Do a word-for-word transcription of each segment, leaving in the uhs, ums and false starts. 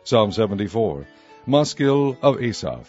Psalm seventy-four. Maskil of Asaph.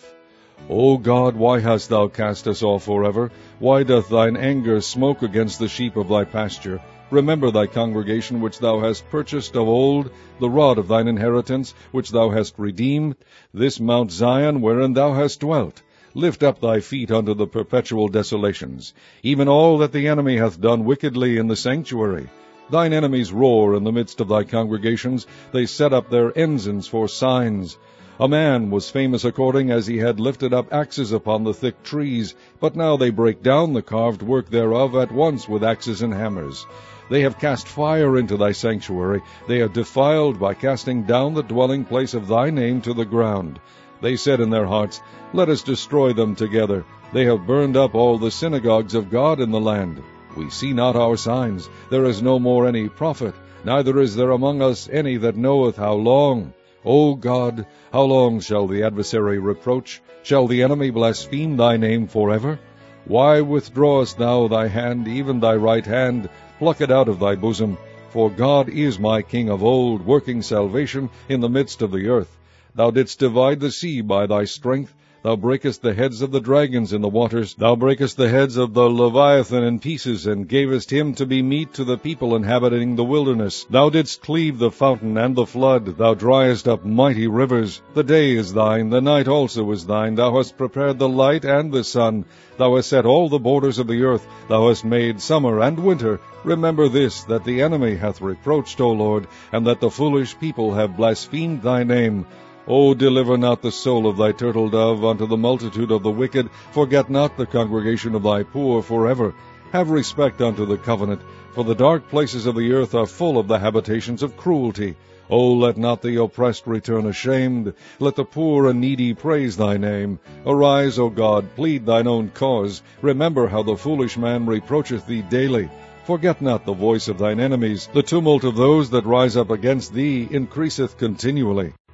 O God, why hast thou cast us off forever? Why doth thine anger smoke against the sheep of thy pasture? Remember thy congregation which thou hast purchased of old, the rod of thine inheritance which thou hast redeemed, this Mount Zion wherein thou hast dwelt. Lift up thy feet unto the perpetual desolations, even all that the enemy hath done wickedly in the sanctuary. Thine enemies roar in the midst of thy congregations, they set up their ensigns for signs. A man was famous according as he had lifted up axes upon the thick trees, but now they break down the carved work thereof at once with axes and hammers. They have cast fire into thy sanctuary, they have defiled by casting down the dwelling place of thy name to the ground. They said in their hearts, Let us destroy them together. They have burned up all the synagogues of God in the land. We see not our signs, there is no more any prophet, neither is there among us any that knoweth how long. O God, how long shall the adversary reproach? Shall the enemy blaspheme thy name forever? Why withdrawest thou thy hand, even thy right hand? Pluck it out of thy bosom. For God is my King of old, working salvation in the midst of the earth. Thou didst divide the sea by thy strength. Thou breakest the heads of the dragons in the waters. Thou breakest the heads of the Leviathan in pieces, and gavest him to be meat to the people inhabiting the wilderness. Thou didst cleave the fountain and the flood. Thou driest up mighty rivers. The day is thine, the night also is thine. Thou hast prepared the light and the sun. Thou hast set all the borders of the earth. Thou hast made summer and winter. Remember this, that the enemy hath reproached, O Lord, and that the foolish people have blasphemed thy name. O deliver not the soul of thy turtle dove unto the multitude of the wicked. Forget not the congregation of thy poor forever. Have respect unto the covenant, for the dark places of the earth are full of the habitations of cruelty. O let not the oppressed return ashamed. Let the poor and needy praise thy name. Arise, O God, plead thine own cause. Remember how the foolish man reproacheth thee daily. Forget not the voice of thine enemies. The tumult of those that rise up against thee increaseth continually.